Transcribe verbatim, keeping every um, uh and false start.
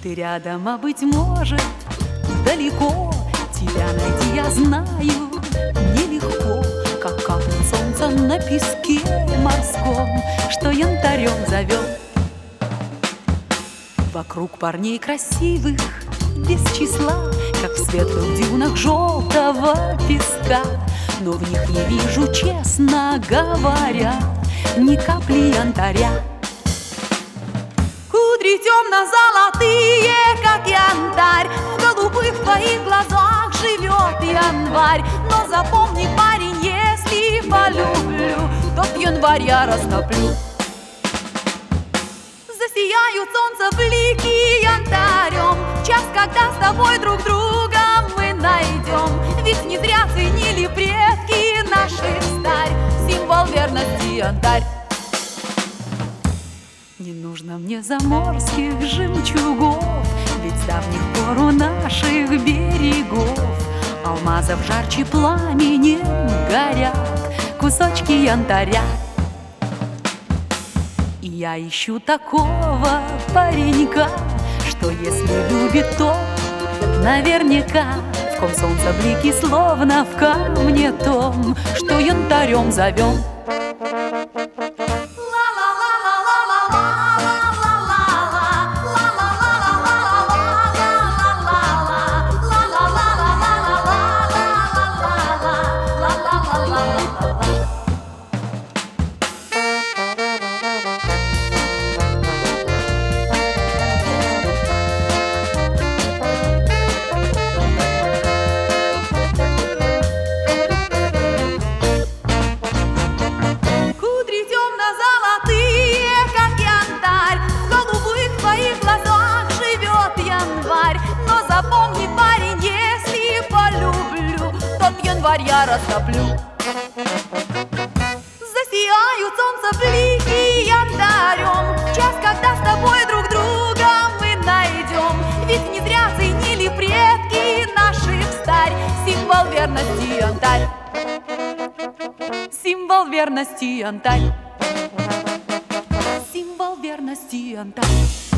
Ты рядом, а быть может, далеко. Тебя найти, я знаю, нелегко, как капнет солнце на песке морском, что янтарем зовет. Вокруг парней красивых без числа, как в светлых дюнах желтого песка, но в них не вижу, честно говоря, ни капли янтаря. Кудри темно-золотые, как янтарь, в голубых твоих глазах живет январь. Но запомни, парень, если полюблю, то в январь я растоплю. Засияют солнце блики янтарем, час, когда с тобой друг друга мы найдем. Ведь не зря ценили предки наших старь символ верности янтарь. Не нужно мне заморских жемчугов, ведь с давних пор у наших берегов алмазов жарче пламенем горят кусочки янтаря. И я ищу такого паренька, что если любит, то наверняка в ком солнце блики, словно в камне том, что янтарем зовем. Но запомни, парень, если полюблю, то в январь я растоплю. Засияют солнце блики янтарем, час, когда с тобой друг друга мы найдем. Ведь не зря ценили предки наших старь символ верности янтарь. Символ верности янтарь. Символ верности янтарь.